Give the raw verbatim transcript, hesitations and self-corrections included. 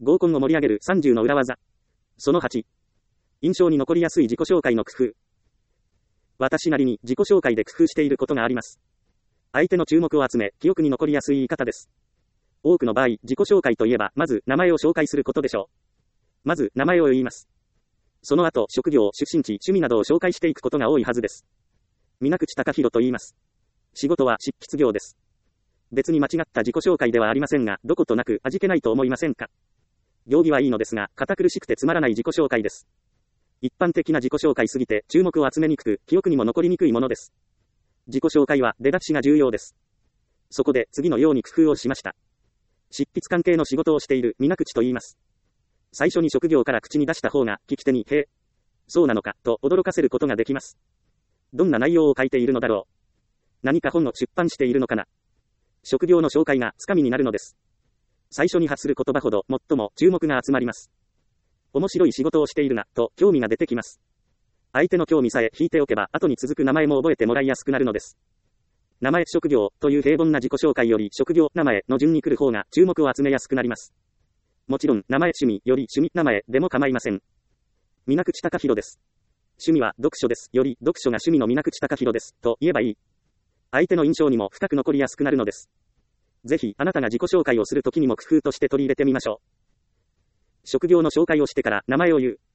合コンを盛り上げるさんじゅうの裏技。そのはち。印象に残りやすい自己紹介の工夫。私なりに自己紹介で工夫していることがあります。相手の注目を集め、記憶に残りやすい言い方です。多くの場合、自己紹介といえば、まず名前を紹介することでしょう。まず名前を言います。その後、職業、出身地、趣味などを紹介していくことが多いはずです。水口貴弘と言います。仕事は執筆業です。別に間違った自己紹介ではありませんが、どことなく味気ないと思いませんか？行儀はいいのですが、堅苦しくてつまらない自己紹介です。一般的な自己紹介すぎて注目を集めにくく、記憶にも残りにくいものです。自己紹介は出だしが重要です。そこで次のように工夫をしました。執筆関係の仕事をしている水口と言います。最初に職業から口に出した方が聞き手に、へえ、そうなのか、と驚かせることができます。どんな内容を書いているのだろう。何か本を出版しているのかな。職業の紹介がつかみになるのです。最初に発する言葉ほど最も注目が集まります。面白い仕事をしているな、と興味が出てきます。相手の興味さえ引いておけば、後に続く名前も覚えてもらいやすくなるのです。名前、職業という平凡な自己紹介より職業、名前の順に来る方が注目を集めやすくなります。もちろん、名前、趣味より趣味、名前でも構いません。水口貴弘です。趣味は読書です。より読書が趣味の水口貴弘です。と言えばいい。相手の印象にも深く残りやすくなるのです。ぜひ、あなたが自己紹介をするときにも工夫として取り入れてみましょう。職業の紹介をしてから名前を言う。